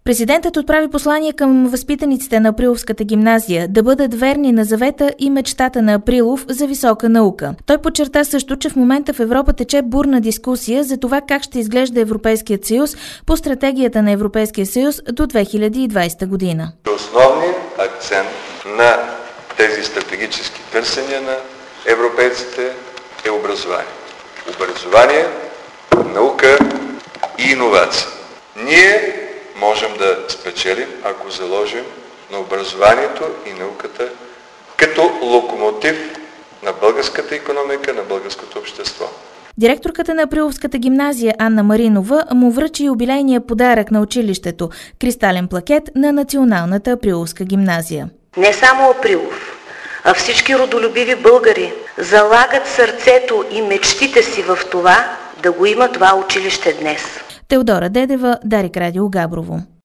Президентът отправи послание към възпитаниците на Априловската гимназия да бъдат верни на завета и мечтата на Априлов за висока наука. Той подчерта също, че в момента в Европа тече бурна дискусия за това как ще изглежда Европейският съюз по стратегията на Европейския съюз до 2020 година. Основният акцент на тези стратегически търсения на европейците е образование. Образование, наука и иновация. Ние можем да спечелим, ако заложим на образованието и науката като локомотив на българската икономика, на българското общество. Директорката на Априловската гимназия Анна Маринова му връчи юбилейния подарък на училището – кристален плакет на Националната Априловска гимназия. Не само Априлов, а всички родолюбиви българи залагат сърцето и мечтите си в това да го има това училище днес. Теодора Дедева, Дарик Радио Габрово.